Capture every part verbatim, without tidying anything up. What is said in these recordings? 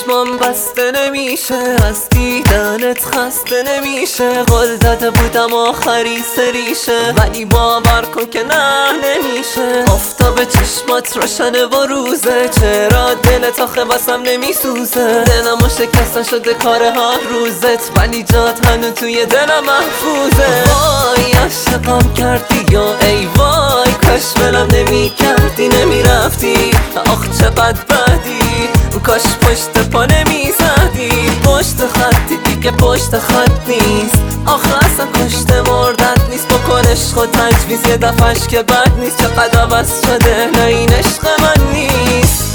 چشمام بسته نمیشه، از دیدنت خسته نمیشه. قول داده بودم آخری سریشه، ولی باور کن که نه نمیشه. آفتاب چشمات روشنه و روزه، چرا دلت آخه واسم نمیسوزه؟ دلمو شکستن شده کار هر روزت، ولی جات هنو توی دلم محفوظه. وای عشقم کردی یا ای وای، کاش ولم نمی کردی نمی رفتی. آخ چقدر بدی، کاش پشت پا نمی زدی. پشت خطی دیگه پشت خط نیست، آخه اصلا کشت مردت نیست. بکن عشق و تجویز یه دفعش که بد نیست. چقدر عوض شده، نه این عشق من نیست.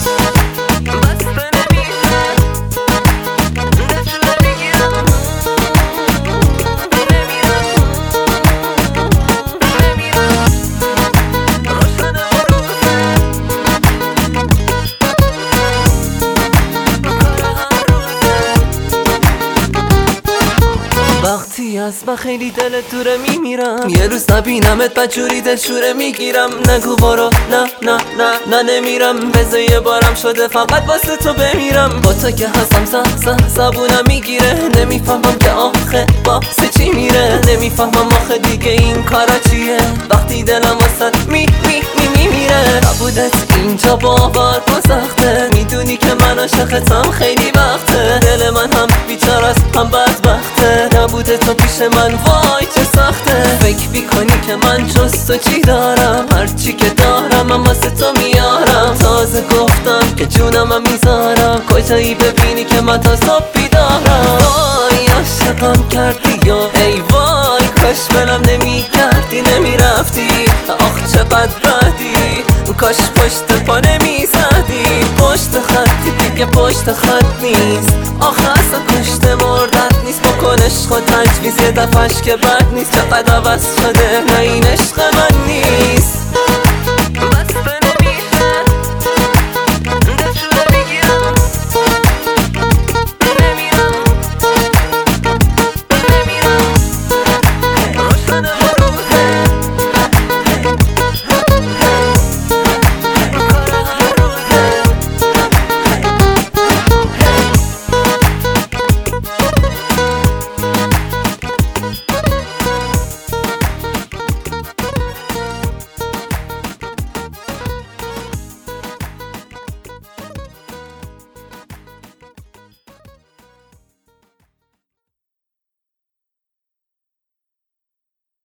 وقتی از من خیلی دلت دوره میمیرم، یه روز نبینمت بجوری دلشوره میگیرم. نگو بارو نه نه نه نه نمیرم، بذار یه بارم شده فقط واسه تو بمیرم. با تو که هستم زه زه زبونم میگیره، نمیفهمم که آخه واسه چی میره. نمیفهمم آخه دیگه این کارا چیه، وقتی دلم واسه می می می میمیره. نبودت اینجا باور کن سخته، میدونی که من عاشقتم خیلی وقته. دل من هم بیچارست هم بدبخته، نبوده تو پیش من وای چه سخته. فکر میکنی که من جز تو چی دارم، هرچی که دارم هم واسه تو میارم. تازه گفتم که جونم هم میذارم، کجایی ببینی که من تا صبح بیدارم. وای عشقم کردی یا ای وای، کاش ولم نمی کردی نمی رفتی. آخ چقدر بدی، کاش پشت پا نمی زدی. پشت خطی دیگه پشت خط نیست، آخه اصلا کشت مردت نیست. بکن عشق و تجویز یه دفعش که بد نیست. چقدر عوض شده، نه این عشق من نیست.